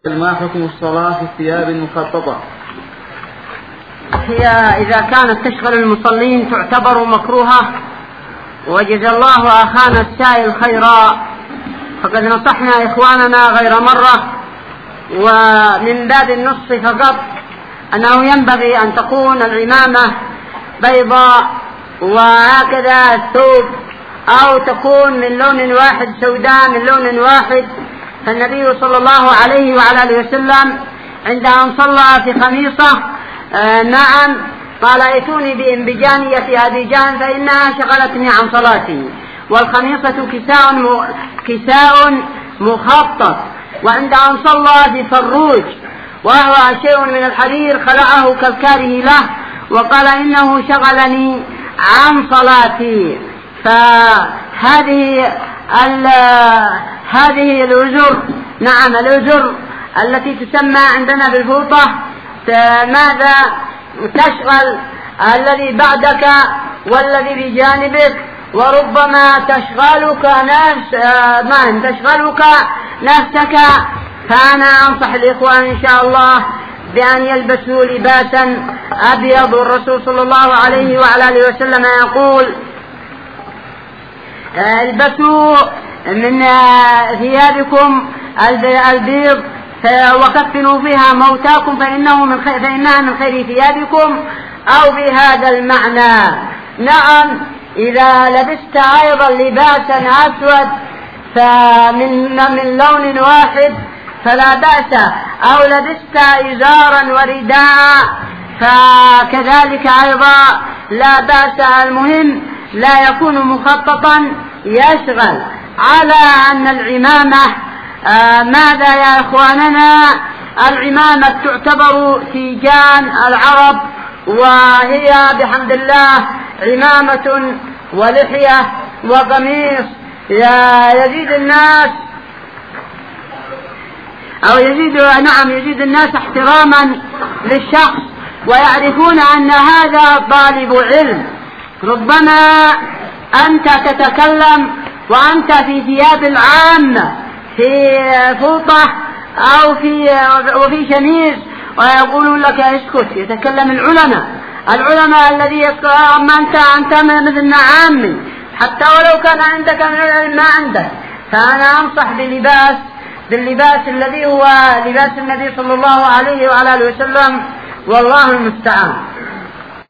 ما حكم الصلاة في الثياب المخططة؟ هي إذا كانت تشغل المصلين تعتبر مكروهة، وجزا الله أخانا السائل خيرا، فقد نصحنا إخواننا غير مرة ومن باب النص فقط أنه ينبغي أن تكون العمامة بيضاء وهكذا الثوب، أو تكون من لون واحد سوداء من لون واحد. فالنبي صلى الله عليه وعلى آله وسلم عند أن صلى في خميصة نعم قال ائتوني بإنبجانية أبيجان فإنها شغلتني عن صلاتي. والخميصة كساء مخطط. وعند أن صلى في فروج وهو شيء من الحرير خلعه كالكاره له وقال إنه شغلني عن صلاتي. فهذه الأزر نعم الأزر التي تسمى عندنا بالفوطة ماذا تشغل الذي بعدك والذي بجانبك، وربما تشغلك نفسك. فأنا أنصح الإخوان إن شاء الله بأن يلبسوا لباسا أبيض، والرسول صلى الله عليه وعلى آله وسلم يقول البسوا من ثيابكم البيض وكفنوا فيها موتاكم فإنها من خير ثيابكم، أو بهذا المعنى. نعم إذا لبست أيضا لباسا أسود من لون واحد فلا بأس، أو لبست إزارا ورداء فكذلك أيضا لا بأس. المهم لا يكون مخططا يشغل. على أن العمامة ماذا يا إخواننا؟ العمامة تعتبر تيجان العرب، وهي بحمد الله عمامة ولحية وقميص يزيد الناس احتراما للشخص، ويعرفون أن هذا طالب علم. ربما أنت تتكلم وأنت في ثياب العامة في فوطة أو وفي شميز ويقولون لك اسكت. يتكلم العلماء الذي يقول أنت مثلنا عامي، حتى ولو كان عندك من العلم ما عندك. فأنا أنصح باللباس الذي هو لباس النبي صلى الله عليه وعلى آله وسلم، والله المستعان.